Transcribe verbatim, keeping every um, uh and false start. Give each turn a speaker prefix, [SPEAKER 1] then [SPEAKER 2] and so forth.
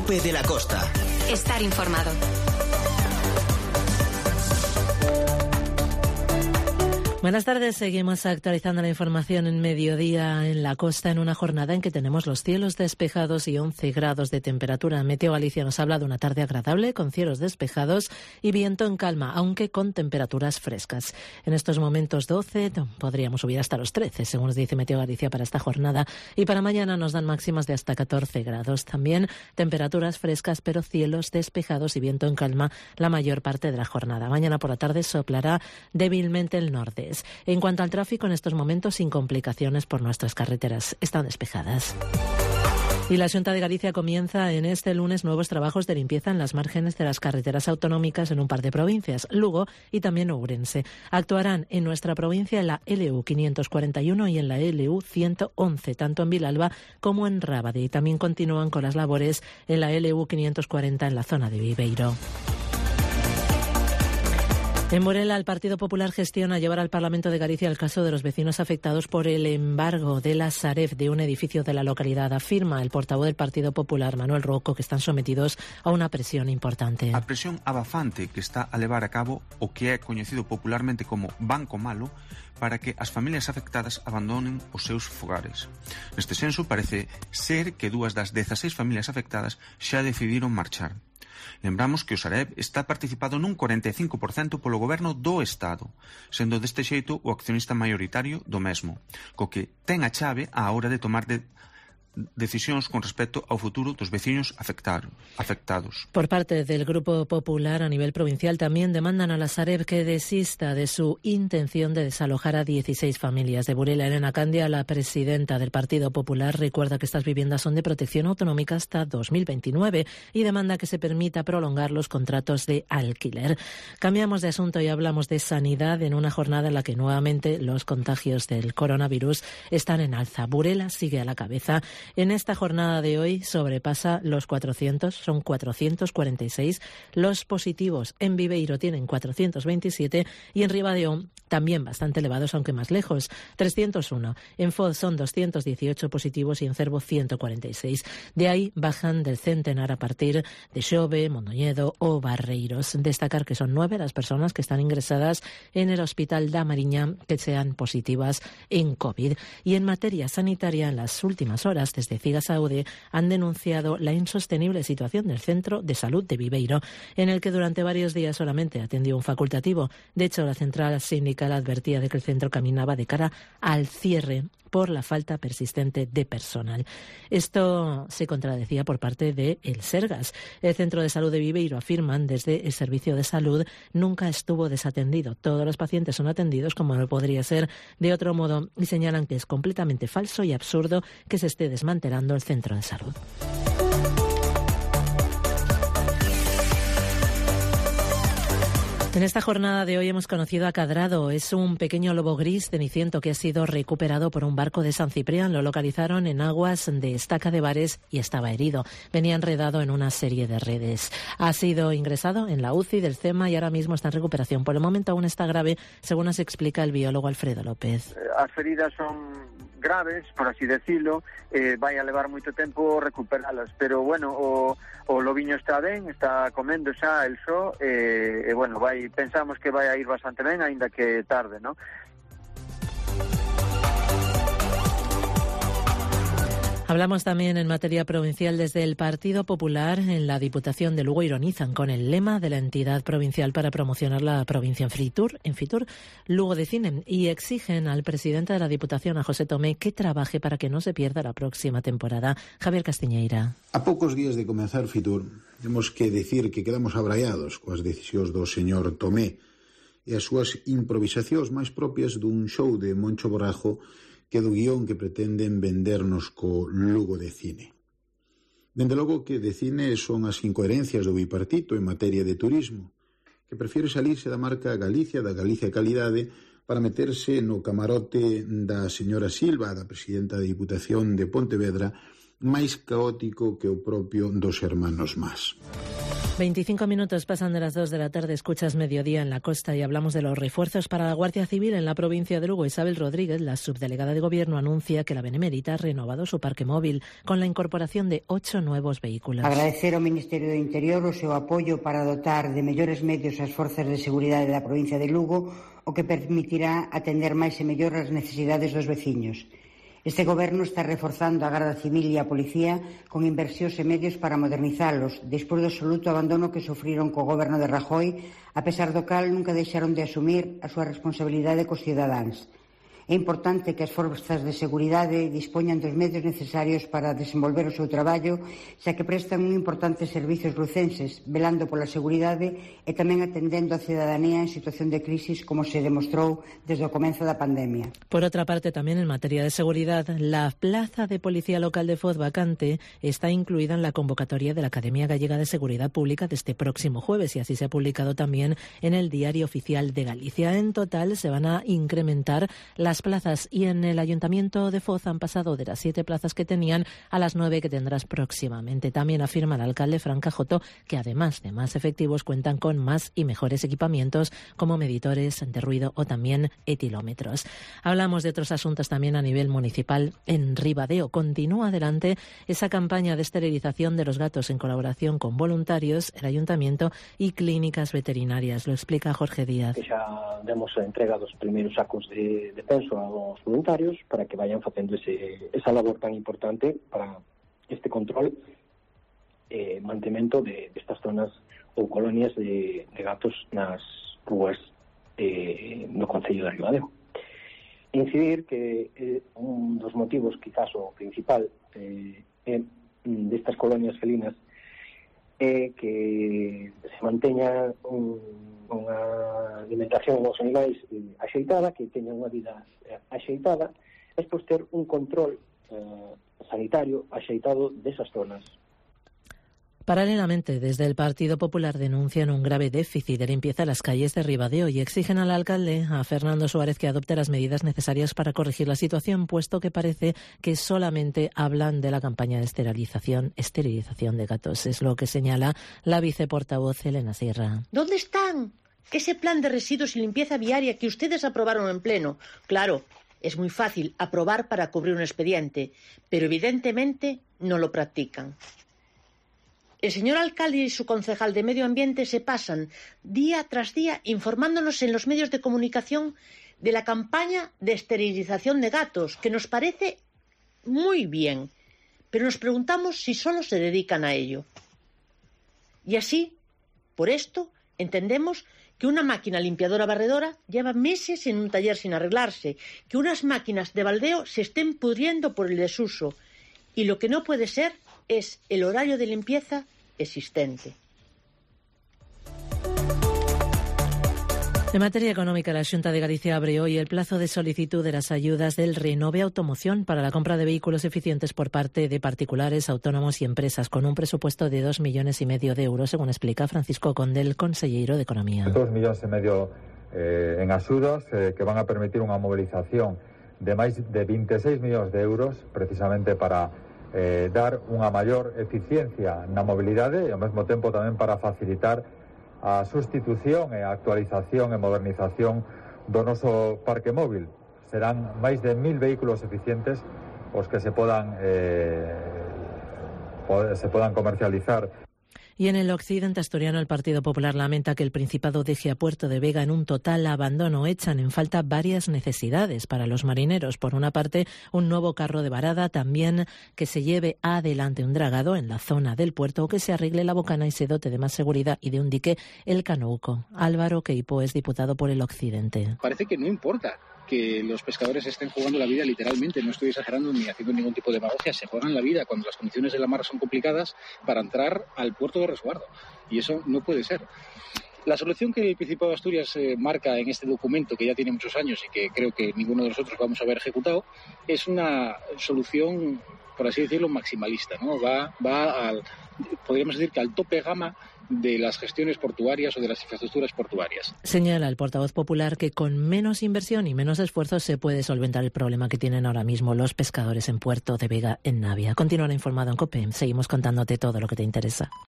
[SPEAKER 1] Lope de la Costa.
[SPEAKER 2] Estar informado.
[SPEAKER 3] Buenas tardes, seguimos actualizando la información en mediodía en la costa en una jornada en que tenemos los cielos despejados y once grados de temperatura. Meteo Galicia nos habla de una tarde agradable con cielos despejados y viento en calma, aunque con temperaturas frescas. En estos momentos doce, podríamos subir hasta los trece, según nos dice Meteo Galicia para esta jornada. Y para mañana nos dan máximas de hasta catorce grados. También temperaturas frescas, pero cielos despejados y viento en calma la mayor parte de la jornada. Mañana por la tarde soplará débilmente el norte. En cuanto al tráfico, en estos momentos sin complicaciones por nuestras carreteras. Están despejadas. Y la Xunta de Galicia comienza en este lunes nuevos trabajos de limpieza en las márgenes de las carreteras autonómicas en un par de provincias, Lugo y también Ourense. Actuarán en nuestra provincia en la L U quinientos cuarenta y uno y en la L U ciento once, tanto en Vilalba como en Rábade. Y también continúan con las labores en la L U quinientos cuarenta en la zona de Viveiro. En Burela, el Partido Popular gestiona llevar al Parlamento de Galicia el caso de los vecinos afectados por el embargo de la Sareb de un edificio de la localidad. Afirma el portavoz del Partido Popular, Manuel Rocco, que están sometidos a una presión importante.
[SPEAKER 4] A presión abafante que está a levar a cabo o que é coñecido popularmente como Banco Malo para que as familias afectadas abandonen os seus fogares. Neste senso, parece ser que dúas das dezaseis familias afectadas xa decidiron marchar. Lembramos que o Sareb está participado nun cuarenta e cinco por cento polo goberno do Estado, sendo deste xeito o accionista maioritario do mesmo, co que ten a chave á hora de tomar de decisións con respecto ao futuro dos veciños afectados.
[SPEAKER 3] Por parte del Grupo Popular a nivel provincial también demandan a la Sareb que desista de su intención de desalojar a dieciséis familias. De Burela, Elena Candia, la presidenta del Partido Popular, recuerda que estas viviendas son de protección autonómica hasta dos mil veintinueve y demanda que se permita prolongar los contratos de alquiler. Cambiamos de asunto y hablamos de sanidad en una jornada en la que nuevamente los contagios del coronavirus están en alza. Burela sigue a la cabeza. En esta jornada de hoy sobrepasa los cuatrocientos, son cuatrocientos cuarenta y seis los positivos. En Viveiro tienen cuatrocientos veintisiete y en Ribadeo también bastante elevados, aunque más lejos, trescientos uno. En Foz son doscientos dieciocho positivos y en Cervo ciento cuarenta y seis. De ahí bajan del centenar a partir de Xove, Mondoñedo o Barreiros. Destacar que son nueve las personas que están ingresadas en el Hospital da Mariña que sean positivas en COVID. Y en materia sanitaria, en las últimas horas, desde Cigasaude han denunciado la insostenible situación del Centro de Salud de Viveiro, en el que durante varios días solamente atendió un facultativo. De hecho, la central sindical advertía de que el centro caminaba de cara al cierre por la falta persistente de personal. Esto se contradecía por parte de el Sergas. El Centro de Salud de Viveiro, afirman desde el Servicio de Salud, nunca estuvo desatendido. Todos los pacientes son atendidos como no podría ser de otro modo y señalan que es completamente falso y absurdo que se esté desmantelando el centro de salud. En esta jornada de hoy hemos conocido a Cadrado. Es un pequeño lobo gris ceniciento que ha sido recuperado por un barco de San Ciprián. Lo localizaron en aguas de Estaca de Bares y estaba herido. Venía enredado en una serie de redes. Ha sido ingresado en la U C I del CEMA y ahora mismo está en recuperación. Por el momento aún está grave, según nos explica el biólogo Alfredo López.
[SPEAKER 5] As feridas son graves, por así decirlo, eh, vai a levar moito tempo recuperalas, pero bueno, o, o lobiño está ben, está comendo xa el só, e, e bueno, vai, pensamos que vai a ir bastante ben, aínda que tarde, ¿no?
[SPEAKER 3] Hablamos también en materia provincial desde el Partido Popular. En la Diputación de Lugo ironizan con el lema de la entidad provincial para promocionar la provincia en Fitur, en Fitur, Lugo de Cine, y exigen al presidente de la Diputación, a José Tomé, que trabaje para que no se pierda la próxima temporada. Javier Castiñeira.
[SPEAKER 6] A poucos días de comenzar Fitur, temos que decir que quedamos abraiados coas decisións do señor Tomé e as súas improvisacións máis propias dun show de Moncho Borrajo que do guión que pretenden vendernos co Lugo de Cine. Dende logo que de cine son as incoherencias do bipartito en materia de turismo, que prefire salirse da marca Galicia, da Galicia calidade, para meterse no camarote da señora Silva, da presidenta da Diputación de Pontevedra, máis caótico que o propio dos hermanos Mas.
[SPEAKER 3] veinticinco minutos pasan de las dos de la tarde, escuchas Mediodía en la Costa y hablamos de los refuerzos para la Guardia Civil en la provincia de Lugo. Isabel Rodríguez, la subdelegada de Gobierno, anuncia que la Benemérita ha renovado su parque móvil con la incorporación de ocho nuevos vehículos.
[SPEAKER 1] Agradecer ao Ministerio do Interior o seu apoio para dotar de mellores medios as forzas de seguridade da provincia de Lugo, o que permitirá atender máis e mellor as necesidades dos veciños. Este Goberno está reforzando a Garda Civil e a Policía con inversións e medios para modernizalos, despois do absoluto abandono que sufriron co Goberno de Rajoy, a pesar do cal nunca deixaron de asumir a súa responsabilidade cos cidadáns. É importante que as forzas de seguridade dispoñan dos medios necesarios para desenvolver o seu traballo, xa que prestan un importante servizos lucenses, velando pola seguridade e tamén atendendo a cidadanía en situación de crisis, como se demostrou desde o comezo da pandemia.
[SPEAKER 3] Por otra parte, también en materia de seguridad, la plaza de policía local de Foz vacante está incluida en la convocatoria de la Academia Gallega de Seguridad Pública de este próximo jueves, y así se ha publicado también en el Diario Oficial de Galicia. En total se van a incrementar las plazas y en el Ayuntamiento de Foz han pasado de las siete plazas que tenían a las nueve que tendrás próximamente. También afirma el alcalde Fran Cajoto que además de más efectivos cuentan con más y mejores equipamientos como medidores de ruido o también etilómetros. Hablamos de otros asuntos también a nivel municipal. En Ribadeo continúa adelante esa campaña de esterilización de los gatos en colaboración con voluntarios, el Ayuntamiento y clínicas veterinarias. Lo explica Jorge Díaz.
[SPEAKER 2] Que xa demos a entrega dos primeiros sacos de, de penso aos voluntarios para que vayan facendo ese, esa labor tan importante para este control e eh, mantemento de, de estas zonas ou colonias de, de gatos nas rúas eh, no Concello de Ribadeo. Incidir que eh, un dos motivos, quizás o principal, eh, é destas colonias felinas é que se manteña un, unha alimentación aos animais eh, axeitada, que teñan unha vida eh, axeitada, e despois ter un control eh, sanitario axeitado desas zonas.
[SPEAKER 3] Paralelamente, desde el Partido Popular denuncian un grave déficit de limpieza en las calles de Ribadeo y exigen al alcalde, a Fernando Suárez, que adopte las medidas necesarias para corregir la situación, puesto que parece que solamente hablan de la campaña de esterilización, esterilización de gatos. Es lo que señala la viceportavoz Elena Sierra.
[SPEAKER 7] ¿Dónde están? Ese plan de residuos y limpieza viaria que ustedes aprobaron en pleno. Claro, es muy fácil aprobar para cubrir un expediente, pero evidentemente no lo practican. El señor alcalde y su concejal de Medio Ambiente se pasan día tras día informándonos en los medios de comunicación de la campaña de esterilización de gatos, que nos parece muy bien, pero nos preguntamos si solo se dedican a ello. Y así, por esto, entendemos que una máquina limpiadora barredora lleva meses en un taller sin arreglarse, que unas máquinas de baldeo se estén pudriendo por el desuso, y lo que no puede ser es el horario de limpieza existente.
[SPEAKER 3] En materia económica, la Xunta de Galicia abre hoy el plazo de solicitud de las ayudas del Renove Automoción para la compra de vehículos eficientes por parte de particulares, autónomos y empresas, con un presupuesto de dos millones y medio de euros, según explica Francisco Condel, consellero de Economía.
[SPEAKER 8] Dos millones y medio eh, en axudas eh, que van a permitir unha movilización de máis de veintiséis millóns de euros, precisamente para Eh, dar unha maior eficiencia na mobilidade e ao mesmo tempo tamén para facilitar a sustitución e a actualización e modernización do noso parque móvil. Serán máis de mil vehículos eficientes os que se podan eh, se podan comercializar.
[SPEAKER 3] Y en el occidente asturiano, el Partido Popular lamenta que el Principado deje a Puerto de Vega en un total abandono. Echan en falta varias necesidades para los marineros. Por una parte, un nuevo carro de varada, también que se lleve adelante un dragado en la zona del puerto o que se arregle la bocana y se dote de más seguridad y de un dique el Canouco. Álvaro Queipo es diputado por el occidente.
[SPEAKER 9] Parece que no importa que los pescadores estén jugando la vida literalmente, no estoy exagerando ni haciendo ningún tipo de demagogia, se juegan la vida cuando las condiciones de la mar son complicadas para entrar al puerto de resguardo, y eso no puede ser. La solución que el Principado de Asturias eh, marca en este documento, que ya tiene muchos años y que creo que ninguno de nosotros vamos a haber ejecutado, es una solución, por así decirlo, maximalista, ¿no? Va, va al, podríamos decir que al tope gama de las gestiones portuarias o de las infraestructuras portuarias.
[SPEAKER 3] Señala el portavoz popular que con menos inversión y menos esfuerzos se puede solventar el problema que tienen ahora mismo los pescadores en Puerto de Vega, en Navia. Continúa informado en COPE. Seguimos contándote todo lo que te interesa.